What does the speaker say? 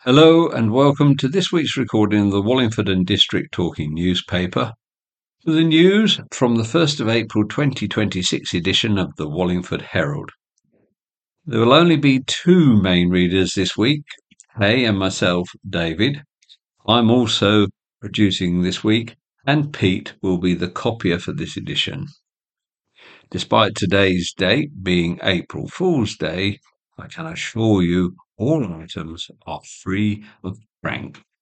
Hello and welcome to this week's recording of the Wallingford and District Talking newspaper. For the news from the 1st of April 2026 edition of the Wallingford Herald. There will only be two main readers this week, Hay and myself, David. I'm also producing this week, and Pete will be the copier for this edition. Despite today's date being April Fool's Day, I can assure you all items are free of frank